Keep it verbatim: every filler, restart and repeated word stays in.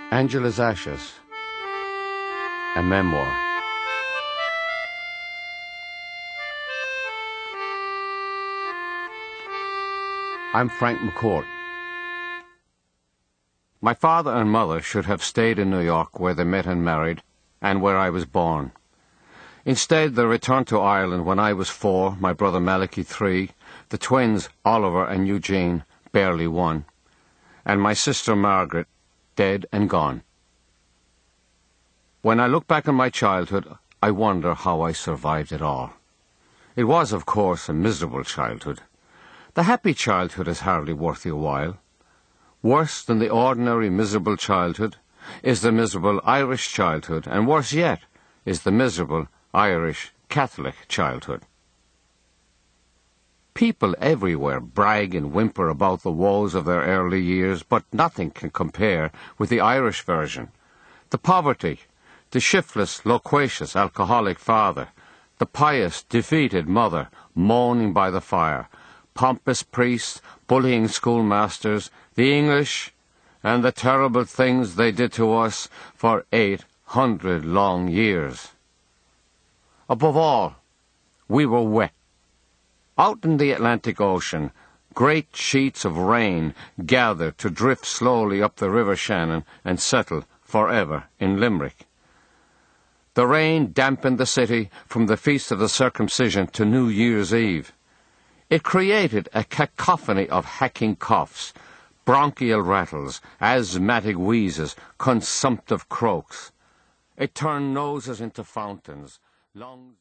Angela's Ashes, a memoir. I'm Frank McCourt. My father and mother should have stayed in New York, where they met and married, and where I was born. Instead, they returned to Ireland when I was four, my brother Malachy three, the twins Oliver and Eugene barely one, and my sister Margaret dead and gone. When I look back on my childhood, I wonder how I survived it all. It was, of course, a miserable childhood. The happy childhood is hardly worth your while. Worse than the ordinary miserable childhood is the miserable Irish childhood, and worse yet is the miserable Irish Catholic childhood. People everywhere brag and whimper about the woes of their early years, but nothing can compare with the Irish version. The poverty, the shiftless, loquacious, alcoholic father, the pious, defeated mother moaning by the fire, pompous priests bullying schoolmasters, the English, and the terrible things they did to us for eight hundred long years. Above all, we were wet. Out in the Atlantic Ocean, great sheets of rain gather to drift slowly up the River Shannon and settle forever in Limerick. The rain dampened the city from the Feast of the Circumcision to New Year's Eve. It created a cacophony of hacking coughs, bronchial rattles, asthmatic wheezes, consumptive croaks. It turned noses into fountains, lungs